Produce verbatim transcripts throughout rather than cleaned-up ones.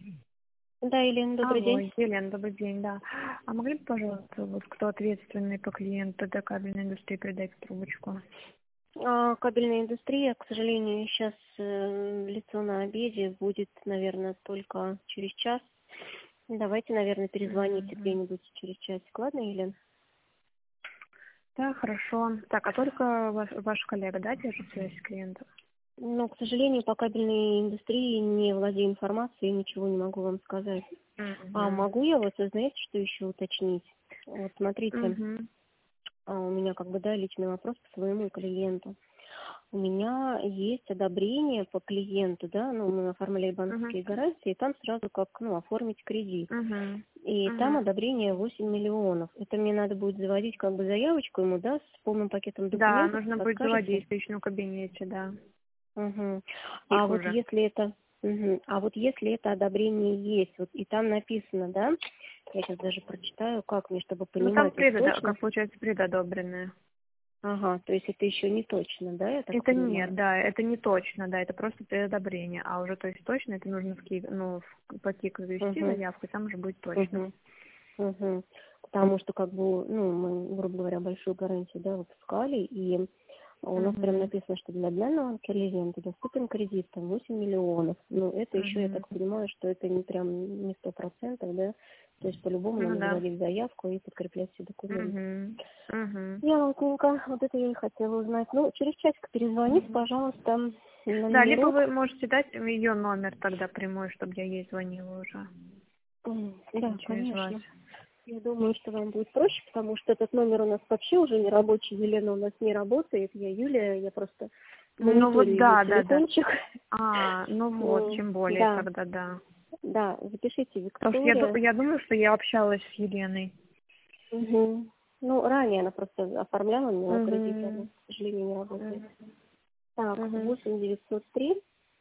Да, Елена, добрый Алло, день. Елена, добрый день, да. А могли бы, пожалуйста, вот кто ответственный по клиенту до кабельной индустрии, передать трубочку? А, кабельная индустрия, к сожалению, сейчас э, лицо на обеде будет, наверное, только через час. Давайте, наверное, перезвоните Мгм. где-нибудь через часик, ладно, Елена? Да, хорошо. Так, а только ваш, ваш коллега, да, держит связь с клиентом? Но, к сожалению, по кабельной индустрии не владею информацией, ничего не могу вам сказать. А Угу. могу я вот, знаете, что еще уточнить? Вот смотрите, Угу. а, у меня как бы, да, личный вопрос к своему клиенту. У меня есть одобрение по клиенту, да, ну, мы оформляем Угу. банковские гарантии, и там сразу как, ну, оформить кредит. Угу. И там Угу. одобрение восемь миллионов. Это мне надо будет заводить как бы заявочку ему, да, с полным пакетом Да, документов, нужно будет подскажете? заводить в личном кабинете, да. Угу. А Их вот уже. если это, мгм. А вот если это одобрение есть, вот и там написано, да, я сейчас даже прочитаю, как мне, чтобы Ну, там понимать, вот предо, точно, как получается, предодобренные. ага, то есть это еще не точно, да, я так Это нет, понимаю? да, это не точно, да, это просто предодобрение. А уже, то есть точно, это нужно в КИК, ну, в, по КИКу завести Угу. заявку, и там уже будет точно. Угу. Угу. Потому что, как бы, ну, мы, грубо говоря, большую гарантию, да, выпускали, и у нас прям Угу. написано, что для данного клиента доступен кредит там восемь миллионов. Ну, это еще, я Угу. так понимаю, что это не прям не сто процентов, да, то есть по-любому Ну надо да. заводить заявку и подкреплять все документы. Угу. Угу. Ясненько, вот это я и хотела узнать. Ну, через часик перезвоните, Угу. пожалуйста, на Да, либо номерок. вы можете дать ее номер тогда прямой, чтобы я ей звонила уже. М, Или Да, через вас. конечно. Я думаю, что вам будет проще, потому что этот номер у нас вообще уже не рабочий. Елена у нас не работает. Я Юлия, я просто Ну мониторю вот ее да, да, да. телефончик. А, ну вот, М, тем более Да, тогда да. да, запишите Просто я, ду- Виктория. я думаю, что я общалась с Еленой. Мгм. Ну, ранее она просто оформляла мне на кредит, она, Угу. к сожалению, не работает. Угу. Так, Угу. восемь девятьсот три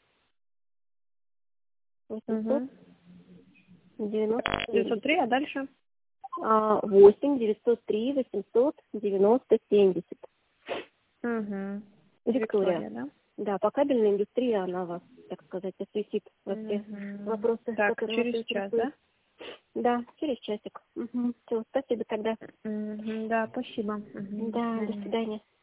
восемьсот Угу. девяносто девятьсот три, семьдесят. а дальше? А, восемь девятьсот три восемьсот девяносто семьдесят. Угу. Виктория. Виктория, да? Да, по кабельной индустрии она вас, так сказать, осветит во все Угу. вопросы, Так, которые вас через час, интересуют. да? Да, через часик. Угу. Все, спасибо тогда. Угу. Да, спасибо. Угу. До Да, до свидания. свидания.